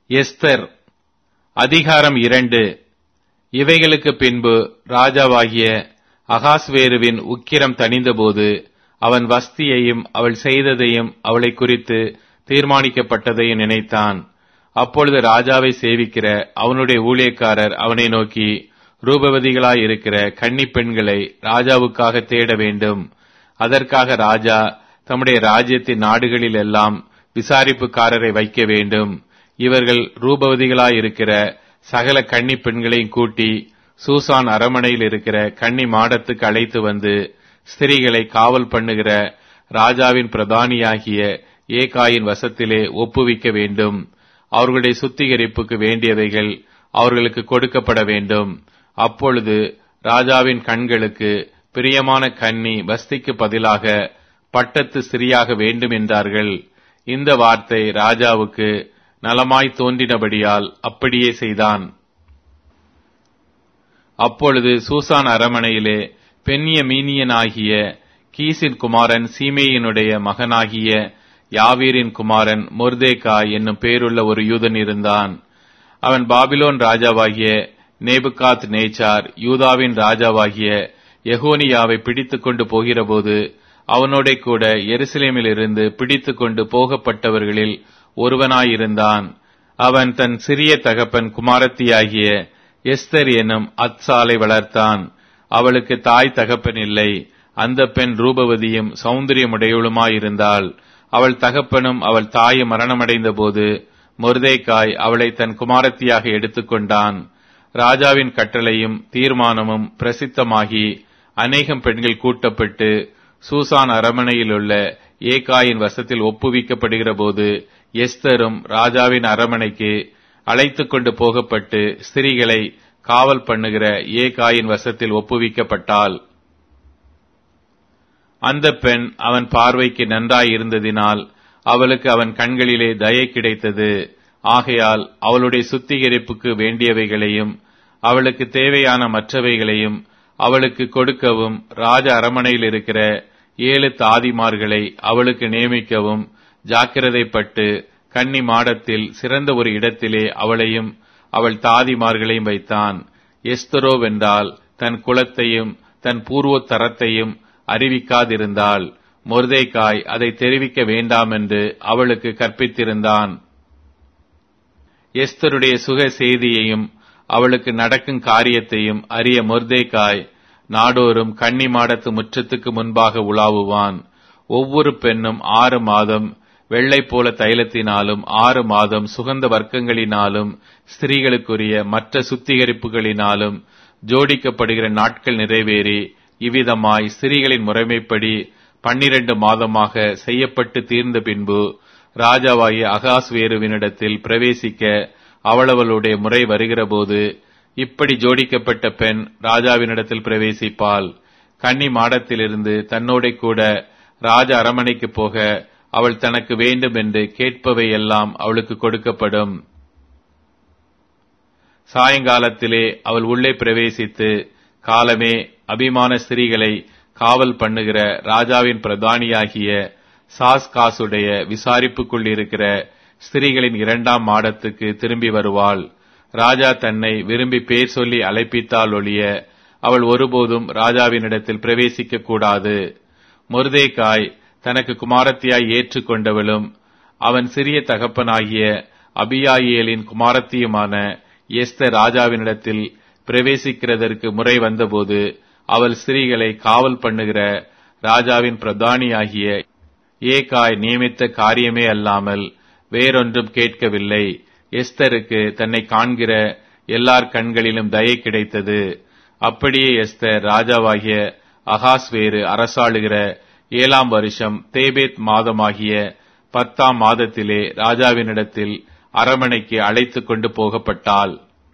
Esther அதிகாரம் 2. இவைகளுக்கு பின்பு ராஜாவாகிய அகாஸ்வேருவின் உக்கிரம் தணிந்தபோது அவன் வஸ்தியையும் அவள் செய்ததையும் அவளை குறித்து தீர்மானிக்கப்பட்டதையும் நினைத்தான். அப்பொழுது ராஜாவை சேவிக்கிற அவனுடைய ஊழியக்காரர் அவனை நோக்கி, ரூபவதிகளாயிருக்கிற கன்னி பெண்களை ராஜாவுக்காக தேட வேண்டும். அதற்காக ராஜா தம்முடைய ராஜ்யத்தின் நாடுகளில் எல்லாம் விசாரிப்புக்காரரை வைக்க வேண்டும். இவர்கள் ரூபவதிகளாயிருக்கிற சகல கன்னி பெண்களையும் கூட்டி சூசான் அரமனையில் இருக்கிற கன்னி மாடத்துக்கு அழைத்து வந்து ஸ்திரீகளை காவல் பண்ணுகிற ராஜாவின் பிரதானியாகிய ஏகாயின் வசத்திலே ஒப்புவிக்க வேண்டும். அவர்களுடைய சுத்திகரிப்புக்கு வேண்டியவைகள் அவர்களுக்கு கொடுக்கப்பட வேண்டும். அப்பொழுது ராஜாவின் கண்களுக்கு பிரியமான கன்னி வஸ்திக்கு பதிலாக பட்டத்து ஸ்திரீயாக வேண்டும் என்றார்கள். இந்த வார்த்தை ராஜாவுக்கு நலமாய் தோன்றினபடியால் அப்படியே செய்தான். அப்பொழுது சூசான் அரமனையிலே பென்யமீனியனாகிய கீசின் குமாரன் சீமேயினுடைய மகனாகிய யாவீரின் குமாரன் மொர்தேகாய் என்னும் பேருள்ள ஒரு யூதன் இருந்தான். அவன் பாபிலோன் ராஜாவாகிய நேபுகாத் நேச்சார் யூதாவின் ராஜாவாகிய எகோனியாவை பிடித்துக் கொண்டு போகிறபோது அவனோட கூட எருசலேமிலிருந்து பிடித்துக் கொண்டு போகப்பட்டவர்களில் ஒருவனாயிருந்தான். அவன் தன் சிறிய தகப்பன் குமாரத்தியாகிய எஸ்தர் எனும் அத்சாலை வளர்த்தான். அவளுக்கு தாய் தகப்பன் இல்லை. அந்த பெண் ரூபவதியும் சௌந்தரியமுடையவளுமாயிருந்தாள். அவள் தகப்பனும் அவள் தாயும் மரணமடைந்த போது மொர்தேகாய் அவளை தன் குமாரத்தியாக எடுத்துக்கொண்டான். ராஜாவின் கட்டளையும் தீர்மானமும் பிரசித்தமாகி அநேகம் பெண்கள் கூட்டப்பட்டு சூசான் அரமனையிலுள்ள ஏகாயின் வசத்தில் ஒப்புவிக்கப்படுகிற போது எஸ்தரும் ராஜாவின் அரமனைக்கு அழைத்து கொண்டு போகப்பட்டு ஸ்திரீகளை காவல் பண்ணுகிற ஏகாயின் வசத்தில் ஒப்புவிக்கப்பட்டாள். அந்த பெண் அவன் பார்வைக்கு நன்றாயிருந்ததினால் அவளுக்கு அவன் கண்களிலே தயை கிடைத்தது. ஆகையால் அவளுடைய சுத்திகரிப்புக்கு வேண்டியவைகளையும் அவளுக்கு தேவையான மற்றவைகளையும் அவளுக்கு கொடுக்கவும் ராஜ அரமனையில் இருக்கிற 7 தாதிமார்களை அவளுக்கு நியமிக்கவும் ஜாக்கிரதைப்பட்டு கன்னி மாடத்தில் சிறந்த ஒரு இடத்திலே அவளையும் அவள் தாதிமார்களையும் வைத்தான். எஸ்தரோவென்றால் தன் குலத்தையும் தன் பூர்வோத்தரத்தையும் அறிவிக்காதிருந்தாள். மொர்தேகாய் அதை தெரிவிக்க வேண்டாம் என்று அவளுக்கு கற்பித்திருந்தான். எஸ்தருடைய சுக செய்தியையும் அவளுக்கு நடக்கும் காரியத்தையும் அறிய மொர்தேகாய் நாடோறும் கன்னி மாடத்து முற்றத்துக்கு முன்பாக உலாவுவான். ஒவ்வொரு பெண்ணும் 6 மாதம் வெள்ளை போல தைலத்தினாலும் 6 மாதம் சுகந்த வர்க்கங்களினாலும் ஸ்திரீகளுக்குரிய மற்ற சுத்திகரிப்புகளினாலும் ஜோடிக்கப்படுகிற நாட்கள் நிறைவேறி இவ்விதமாய் ஸ்திரீகளின் முறைமைப்படி 12 மாதமாக செய்யப்பட்டு தீர்ந்த பின்பு ராஜாவாகிய அகாஸ்வேருவினிடத்தில் பிரவேசிக்க அவளவளுடைய முறை வருகிற போது இப்படி ஜோடிக்கப்பட்ட பெண் ராஜாவினிடத்தில் பிரவேசிப்பாள். கன்னி மாடத்திலிருந்து தன்னோட கூட ராஜ அரமனைக்கு போக அவள் தனக்கு வேண்டும் என்று கேட்பவை எல்லாம் அவளுக்கு கொடுக்கப்படும். சாயங்காலத்திலே அவள் உள்ளே பிரவேசித்து காலமே அபிமான ஸ்திரீகளை காவல் பண்ணுகிற ராஜாவின் பிரதானியாகிய சாஸ்காசுடைய விசாரிப்புக்குள் இருக்கிற ஸ்திரீகளின் 2ஆம் மாடத்துக்கு திரும்பி வருவாள். ராஜா தன்னை விரும்பி பேர் சொல்லி அழைப்பித்தால் ஒழிய அவள் ஒருபோதும் ராஜாவினிடத்தில் பிரவேசிக்க கூடாது. மொர்தேகாய் தனக்கு குமாரத்தியாய் ஏற்றுக்கொண்டவளும் அவன் சிறிய தகப்பனாகிய அபியாயேலின் குமாரத்தியுமான எஸ்தர் ராஜாவினிடத்தில் பிரவேசிக்கிறதற்கு முறை வந்தபோது அவள் ஸ்திரீகளை காவல் பண்ணுகிற ராஜாவின் பிரதானியாகிய ஏகாய் நியமித்த காரியமே அல்லாமல் வேறொன்றும் கேட்கவில்லை. எஸ்தருக்கு தன்னை காண்கிற எல்லார் கண்களிலும் தயை கிடைத்தது. அப்படியே எஸ்தர் ராஜாவாகிய அகாஸ்வேரு அரசாளுகிற 7ஆம் வருஷம் தேபேத் மாதமாகிய 10ஆம் மாதத்திலே ராஜாவினிடத்தில் அரமனைக்கு அழைத்து கொண்டு போகப்பட்டாள்.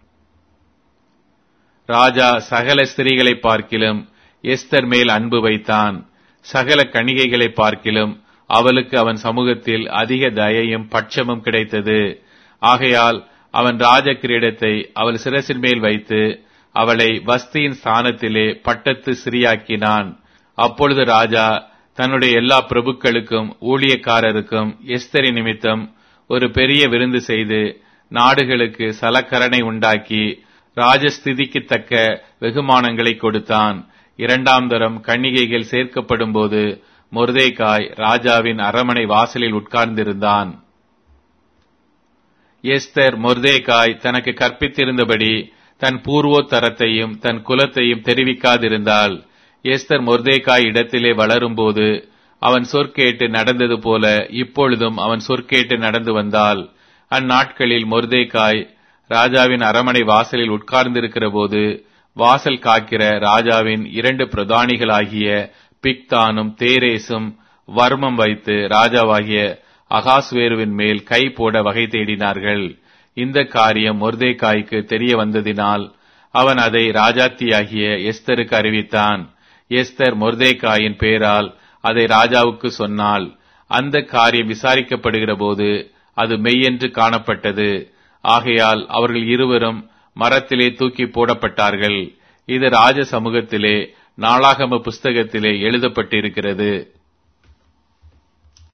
ராஜா சகல ஸ்திரீகளை பார்க்கிலும் எஸ்தர் மேல் அன்பு வைத்தான். சகல கன்னிகைகளை பார்க்கிலும் அவளுக்கு அவன் சமூகத்தில் அதிக தயையும் பட்சமும் கிடைத்தது. ஆகையால் அவன் ராஜ கிரீடத்தை அவள் சிரசின் மேல் வைத்து அவளை வஸ்தியின் ஸ்தானத்திலே பட்டத்து ஸ்திரீயாக்கினான். அப்பொழுது ராஜா தன்னுடைய எல்லா பிரபுக்களுக்கும் ஊழியக்காரருக்கும் எஸ்தரி நிமித்தம் ஒரு பெரிய விருந்து செய்து நாடுகளுக்கு சலக்கரணை உண்டாக்கி ராஜஸ்திதிக்கு தக்க வெகுமானங்களை கொடுத்தான். இரண்டாம் தரம் கன்னிகைகள் சேர்க்கப்படும் போது மொர்தெகாய் ராஜாவின் அரமனை வாசலில் உட்கார்ந்திருந்தான். எஸ்தர் மொர்தெகாய் தனக்கு கற்பித்திருந்தபடி தன் பூர்வோத்தரத்தையும் தன் குலத்தையும் தெரிவிக்காதிருந்தாள். எஸ்தர் மொர்தெகாய் இடத்திலே வளரும்போது அவன் சொற்கேட்டு நடந்தது போல இப்பொழுதும் அவன் சொற்கேட்டு நடந்து வந்தாள். அந்நாட்களில் மொர்தெகாய் ராஜாவின் அரமனை வாசலில் உட்கார்ந்திருக்கிற போது வாசல் காக்கிற ராஜாவின் 2 பிரதானிகளாகிய பிக்தானும் தேரேசும் வர்மம் வைத்து ராஜாவாகிய அகாஸ்வேருவின் மேல் கை போட வகை தேடினார்கள். இந்த காரியம் மொர்தெகாய்க்கு தெரிய வந்ததினால் அவன் அதை ராஜாத்தியாகிய எஸ்தருக்கு அறிவித்தான். எஸ்தர் மொர்தெகாயின் பேரால் அதை ராஜாவுக்கு சொன்னாள். அந்த காரியம் விசாரிக்கப்படுகிற போது அது மெய்யென்று காணப்பட்டது. ஆகையால் அவர்கள் இருவரும் மரத்திலே தூக்கி போடப்பட்டார்கள். இது ராஜ சமூகத்திலே நாளாகம புஸ்தகத்திலே எழுதப்பட்டிருக்கிறது.